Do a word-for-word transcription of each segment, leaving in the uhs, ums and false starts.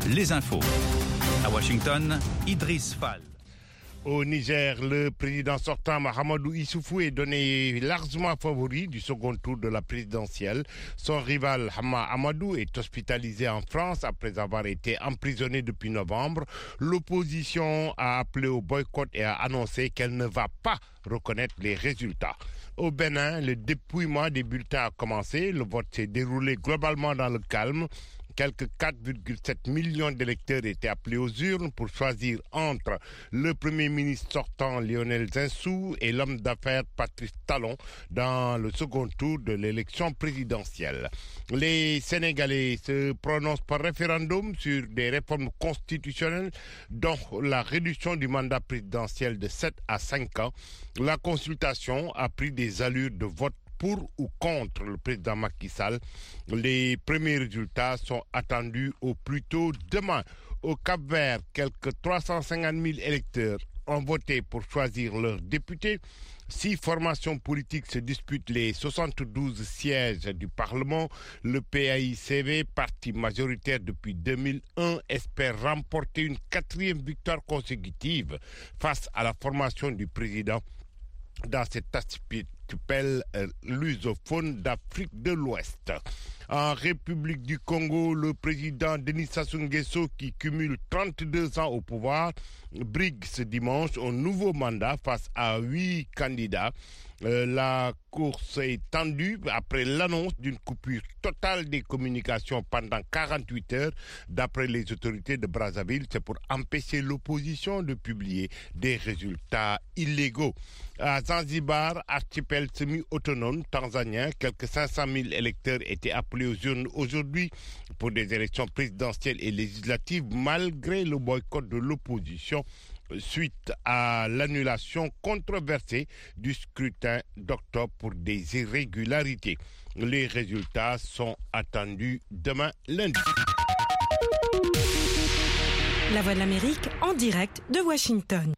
les infos. À Washington, Idriss Fall. Au Niger, le président sortant Mahamadou Issoufou est donné largement favori du second tour de la présidentielle. Son rival Hama Amadou est hospitalisé en France après avoir été emprisonné depuis novembre. L'opposition a appelé au boycott et a annoncé qu'elle ne va pas reconnaître les résultats. Au Bénin, le dépouillement des bulletins a commencé. Le vote s'est déroulé globalement dans le calme. Quelques quatre virgule sept millions d'électeurs étaient appelés aux urnes pour choisir entre le Premier ministre sortant Lionel Zinsou et l'homme d'affaires Patrice Talon dans le second tour de l'élection présidentielle. Les Sénégalais se prononcent par référendum sur des réformes constitutionnelles, dont la réduction du mandat présidentiel de sept à cinq ans. La consultation a pris des allures de vote pour ou contre le président Macky Sall. Les premiers résultats sont attendus au plus tôt demain. Au Cap-Vert, quelques trois cent cinquante mille électeurs ont voté pour choisir leurs députés. Six formations politiques se disputent les soixante-douze sièges du Parlement. Le P A I C V, parti majoritaire depuis deux mille un, espère remporter une quatrième victoire consécutive face à la formation du président dans cet aspect euh, lusophone d'Afrique de l'Ouest. En République du Congo, le président Denis Sassou Nguesso, qui cumule trente-deux ans au pouvoir, brigue ce dimanche un nouveau mandat face à huit candidats. Euh, la course est tendue après l'annonce d'une coupure totale des communications pendant quarante-huit heures. D'après les autorités de Brazzaville, c'est pour empêcher l'opposition de publier des résultats illégaux. À Zanzibar, archipel semi-autonome tanzanien, quelques cinq cent mille électeurs étaient appelés aux urnes aujourd'hui pour des élections présidentielles et législatives malgré le boycott de l'opposition suite à l'annulation controversée du scrutin d'octobre pour des irrégularités. Les résultats sont attendus demain lundi. La Voix de l'Amérique en direct de Washington.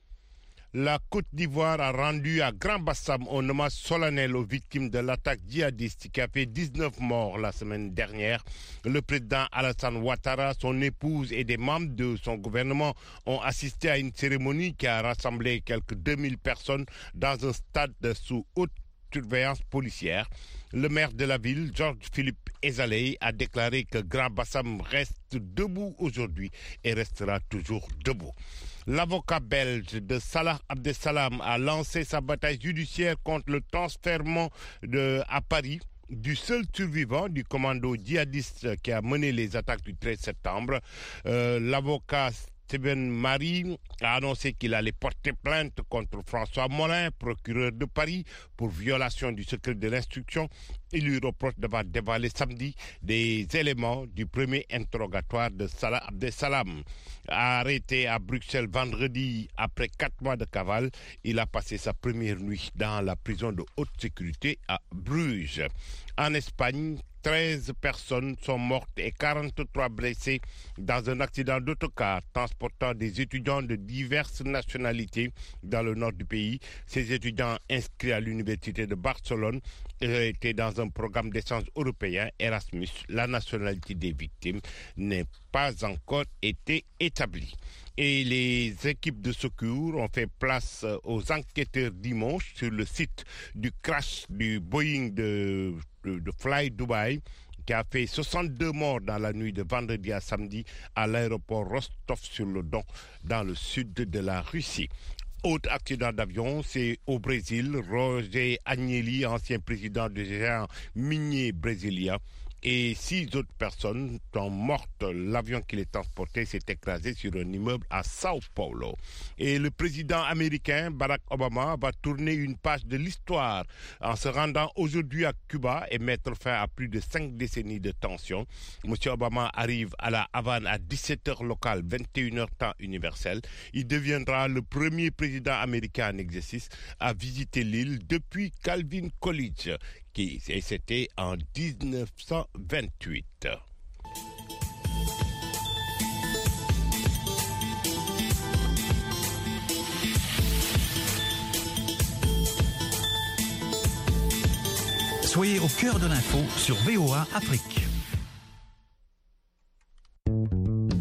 La Côte d'Ivoire a rendu à Grand-Bassam un hommage solennel aux victimes de l'attaque djihadiste qui a fait dix-neuf morts la semaine dernière. Le président Alassane Ouattara, son épouse et des membres de son gouvernement ont assisté à une cérémonie qui a rassemblé quelques deux mille personnes dans un stade sous haute surveillance policière. Le maire de la ville, Georges-Philippe Ezalei, a déclaré que Grand-Bassam reste debout aujourd'hui et restera toujours debout. L'avocat belge de Salah Abdeslam a lancé sa bataille judiciaire contre le transfèrement de, à Paris du seul survivant du commando djihadiste qui a mené les attaques du treize septembre. Euh, l'avocat Steven Marie a annoncé qu'il allait porter plainte contre François Molin, procureur de Paris, pour violation du secret de l'instruction. Il lui reproche d'avoir dévoilé samedi des éléments du premier interrogatoire de Salah Abdeslam. Arrêté à Bruxelles vendredi après quatre mois de cavale, il a passé sa première nuit dans la prison de haute sécurité à Bruges. En Espagne, treize personnes sont mortes et quarante-trois blessées dans un accident d'autocar transportant des étudiants de diverses nationalités dans le nord du pays. Ces étudiants inscrits à l'université de Barcelone étaient dans un programme d'échange européen Erasmus. La nationalité des victimes n'est pas encore été établie. Et les équipes de secours ont fait place aux enquêteurs dimanche sur le site du crash du Boeing de, de, de Fly Dubai qui a fait soixante-deux morts dans la nuit de vendredi à samedi à l'aéroport Rostov-sur-le-Don dans le sud de la Russie. Autre accident d'avion, c'est au Brésil. Roger Agnelli, ancien président du géant minier brésilien, et six autres personnes sont mortes. L'avion qui les transportait s'est écrasé sur un immeuble à Sao Paulo. Et le président américain Barack Obama va tourner une page de l'histoire en se rendant aujourd'hui à Cuba et mettre fin à plus de cinq décennies de tension. Monsieur Obama arrive à la Havane à dix-sept heures locales, vingt et une heures temps universel. Il deviendra le premier président américain en exercice à visiter l'île depuis Calvin Coolidge, qui et c'était en dix-neuf cent vingt-huit. Soyez au cœur de l'info sur V O A Afrique.